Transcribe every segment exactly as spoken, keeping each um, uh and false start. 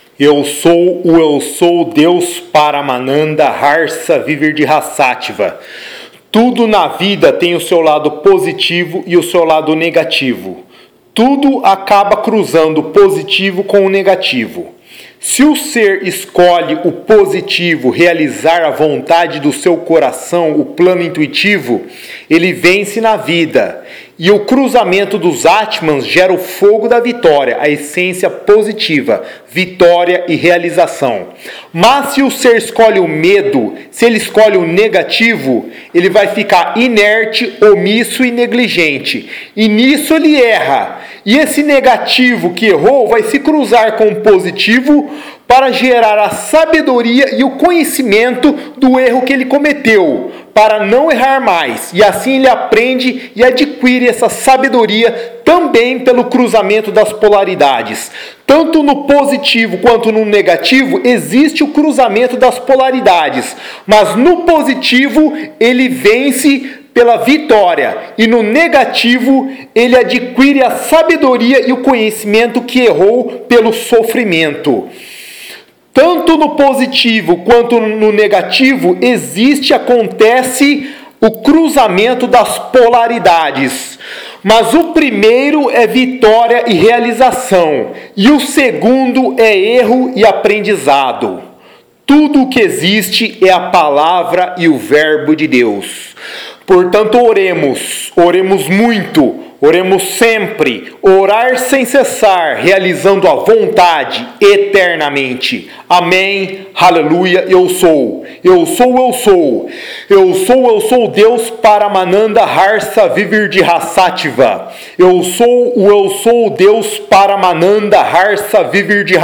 Eu sou o Eu Sou Deus Paramananda Harsa Vivirdhya. Tudo na vida tem o seu lado positivo e o seu lado negativo. Tudo acaba cruzando o positivo com o negativo. Se o ser escolhe o positivo, realizar a vontade do seu coração, o plano intuitivo, ele vence na vida. E o cruzamento dos Atmans gera o fogo da vitória, a essência positiva, vitória e realização. Mas se o ser escolhe o medo, se ele escolhe o negativo, ele vai ficar inerte, omisso e negligente. E nisso ele erra. E esse negativo que errou vai se cruzar com o positivo para gerar a sabedoria e o conhecimento do erro que ele cometeu, para não errar mais. E assim ele aprende e adquire essa sabedoria também pelo cruzamento das polaridades. Tanto no positivo quanto no negativo existe o cruzamento das polaridades, mas no positivo ele vence pela vitória, e no negativo ele adquire a sabedoria e o conhecimento que errou pelo sofrimento. Tanto no positivo quanto no negativo existe, acontece o cruzamento das polaridades. Mas o primeiro é vitória e realização, e o segundo é erro e aprendizado. Tudo o que existe é a palavra e o verbo de Deus. Portanto, oremos, oremos muito, oremos sempre, orar sem cessar, realizando a vontade eternamente. Amém, aleluia, eu sou, eu sou, eu sou, eu sou, eu sou Deus Paramananda Harsa Vivirdhya. Eu sou o eu sou Deus Paramananda Harsa Vivirdhya.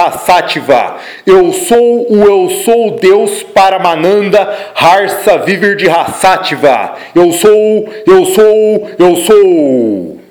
Eu sou o eu sou Deus Paramananda Harsa Vivirdhya. Eu sou, eu sou, eu sou.